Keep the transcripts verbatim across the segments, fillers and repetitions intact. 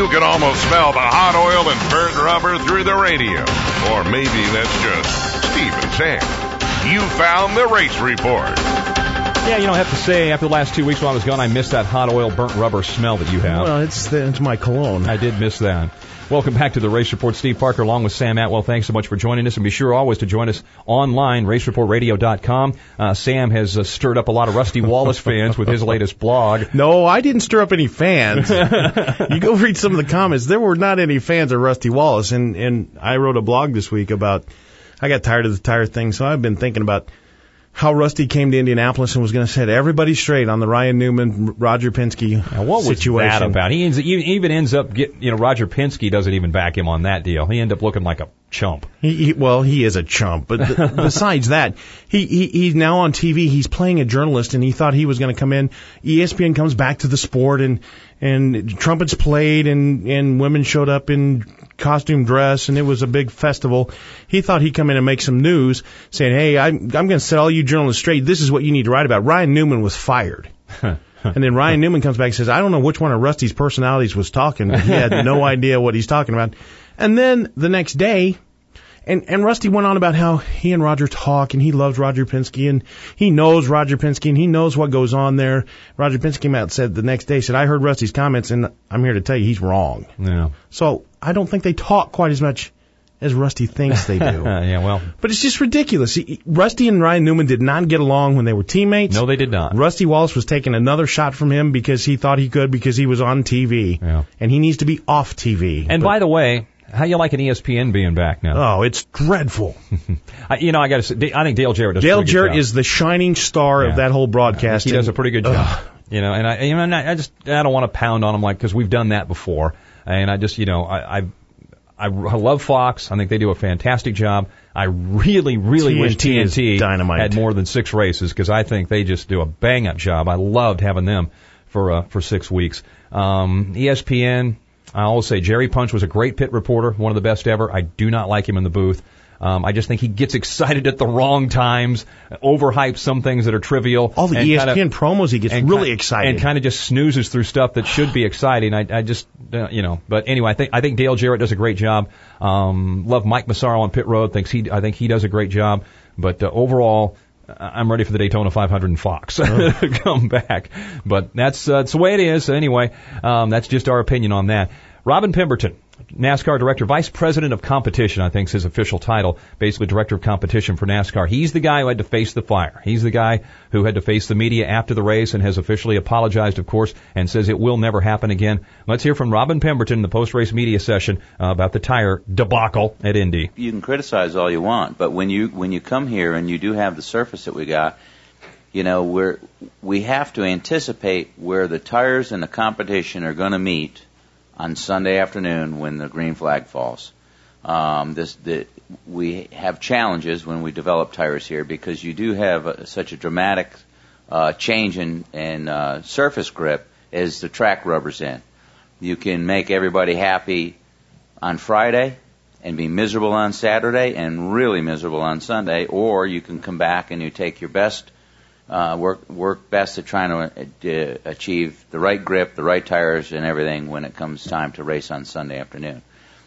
can almost smell the hot oil and burnt rubber through the radio. Or maybe that's just Steve and Sam. You found the Race Report. Yeah, you know, I have to say, after the last two weeks while I was gone, I missed that hot oil, burnt rubber smell that you have. Well, it's, the, it's my cologne. I did miss that. Welcome back to the Race Report. Steve Parker along with Sam Atwell. Thanks so much for joining us. And be sure always to join us online, race report radio dot com. Uh, Sam has uh, stirred up a lot of Rusty Wallace fans with his latest blog. No, I didn't stir up any fans. You go read some of the comments. There were not any fans of Rusty Wallace. And, and I wrote a blog this week about, I got tired of the tire thing, so I've been thinking about how Rusty came to Indianapolis and was going to set everybody straight on the Ryan Newman, Roger Penske now, what situation. What was that about? He, ends, he even ends up getting, you know, Roger Penske doesn't even back him on that deal. He ended up looking like a chump. He, he, well, he is a chump. But th- besides that, he, he he's now on T V. He's playing a journalist, and he thought he was going to come in. E S P N comes back to the sport, and and trumpets played, and and women showed up in costume dress, and it was a big festival. He thought he'd come in and make some news, saying, "Hey, I'm I'm going to set all you journalists straight. This is what you need to write about." Ryan Newman was fired. And then Ryan Newman comes back and says, "I don't know which one of Rusty's personalities was talking. He had no idea what he's talking about." And then the next day, and, and Rusty went on about how he and Roger talk, and he loves Roger Penske, and he knows Roger Penske, and he knows what goes on there. Roger Penske came out and said the next day, said, "I heard Rusty's comments, and I'm here to tell you he's wrong." Yeah. So I don't think they talk quite as much as Rusty thinks they do. Yeah, well. But it's just ridiculous. He, Rusty and Ryan Newman did not get along when they were teammates. No, they did not. Rusty Wallace was taking another shot from him because he thought he could because he was on T V. Yeah. And he needs to be off T V. And but, by the way, how you like an E S P N being back now? Oh, it's dreadful. I, you know, I got to say, I think Dale Jarrett does Dale a pretty Jarrett good job. is the shining star Yeah. of that whole broadcast. He does a pretty good job. Ugh. You know, and I, you know, I just, I don't want to pound on him like, because we've done that before. And I just, you know, I, I, I love Fox. I think they do a fantastic job. I really, really T N T wish T N T is dynamite. had more than six races, because I think they just do a bang-up job. I loved having them for uh, for six weeks. Um, E S P N, I always say Jerry Punch was a great pit reporter, one of the best ever. I do not like him in the booth. Um, I just think he gets excited at the wrong times, overhypes some things that are trivial. All the and E S P N kinda, promos, he gets really ki- excited. And kind of just snoozes through stuff that should be exciting. I, I just, uh, you know, but anyway, I think I think Dale Jarrett does a great job. Um, love Mike Massaro on pit road. Thinks he, I think he does a great job. But uh, overall, I'm ready for the Daytona five hundred and Fox oh. to come back. But that's uh, that's the way it is. Anyway, um, that's just our opinion on that. Robin Pemberton, NASCAR Director, Vice President of Competition, I think is his official title, basically Director of Competition for NASCAR. He's the guy who had to face the fire. He's the guy who had to face the media after the race and has officially apologized, of course, and says it will never happen again. Let's hear from Robin Pemberton in the post-race media session uh, about the tire debacle at Indy. You can criticize all you want, but when you when you come here and you do have the surface that we got, you know, we're, we have to anticipate where the tires and the competition are going to meet on Sunday afternoon when the green flag falls. Um, this, the, we have challenges when we develop tires here because you do have a, such a dramatic uh, change in, in uh, surface grip as the track rubber's in. You can make everybody happy on Friday and be miserable on Saturday and really miserable on Sunday, or you can come back and you take your best Uh, work work best at trying to uh, achieve the right grip, the right tires, and everything when it comes time to race on Sunday afternoon.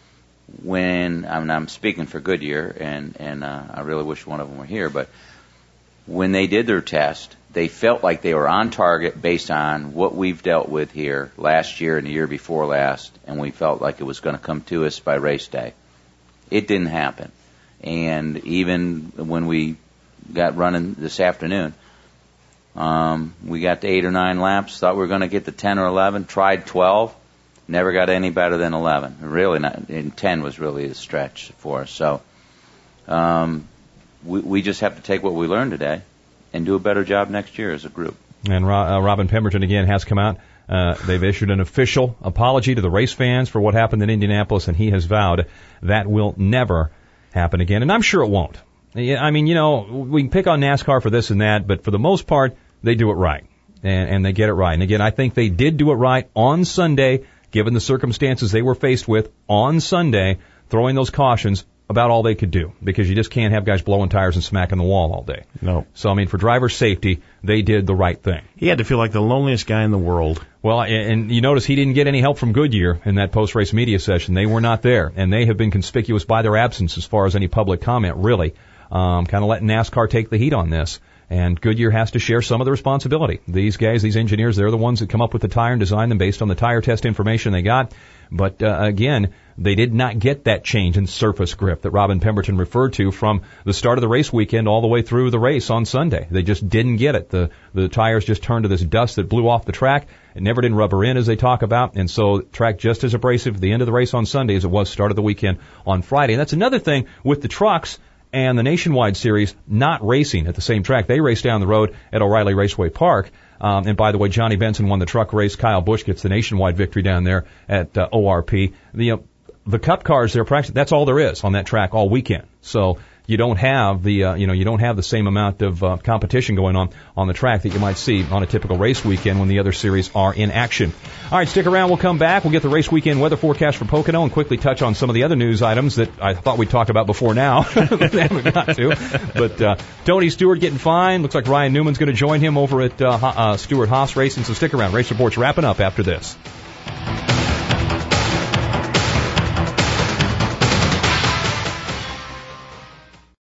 When I mean, I'm speaking for Goodyear, and and uh, I really wish one of them were here, but when they did their test, they felt like they were on target based on what we've dealt with here last year and the year before last, and we felt like it was going to come to us by race day. It didn't happen, and even when we got running this afternoon. Um, we got to eight or nine laps, thought we were going to get to ten or eleven, tried twelve, never got any better than eleven. Really not, and ten was really a stretch for us. So, um, we, we just have to take what we learned today and do a better job next year as a group. And uh, Robin Pemberton again has come out. Uh, they've issued an official apology to the race fans for what happened in Indianapolis, and he has vowed that will never happen again. And I'm sure it won't. I mean, you know, we can pick on NASCAR for this and that, but for the most part, they do it right, and, and they get it right. And again, I think they did do it right on Sunday, given the circumstances they were faced with on Sunday, throwing those cautions about all they could do, because you just can't have guys blowing tires and smacking the wall all day. No. So, I mean, for driver safety, they did the right thing. He had to feel like the loneliest guy in the world. Well, and you notice he didn't get any help from Goodyear in that post-race media session. They were not there, and they have been conspicuous by their absence as far as any public comment, really. Um, kind of letting NASCAR take the heat on this. And Goodyear has to share some of the responsibility. These guys, these engineers, they're the ones that come up with the tire and design them based on the tire test information they got. But uh, again, they did not get that change in surface grip that Robin Pemberton referred to from the start of the race weekend all the way through the race on Sunday. They just didn't get it. The the tires just turned to this dust that blew off the track. It never did rubber in, as they talk about, and so track just as abrasive at the end of the race on Sunday as it was start of the weekend on Friday. And that's another thing with the trucks and the Nationwide Series not racing at the same track. They race down the road at O'Reilly Raceway Park. Um, and by the way, Johnny Benson won the truck race. Kyle Busch gets the nationwide victory down there at uh, O R P. The uh, the Cup cars, they're practicing. That's all there is on that track all weekend. So you don't have the uh, you know you don't have the same amount of uh, competition going on on the track that you might see on a typical race weekend when the other series are in action. All right, stick around. We'll come back. We'll get the race weekend weather forecast for Pocono and quickly touch on some of the other news items that I thought we talked about before now. They haven't got to. But uh, Tony Stewart getting fine. Looks like Ryan Newman's going to join him over at uh, uh, Stewart Haas Racing. So stick around. Race Report's wrapping up after this.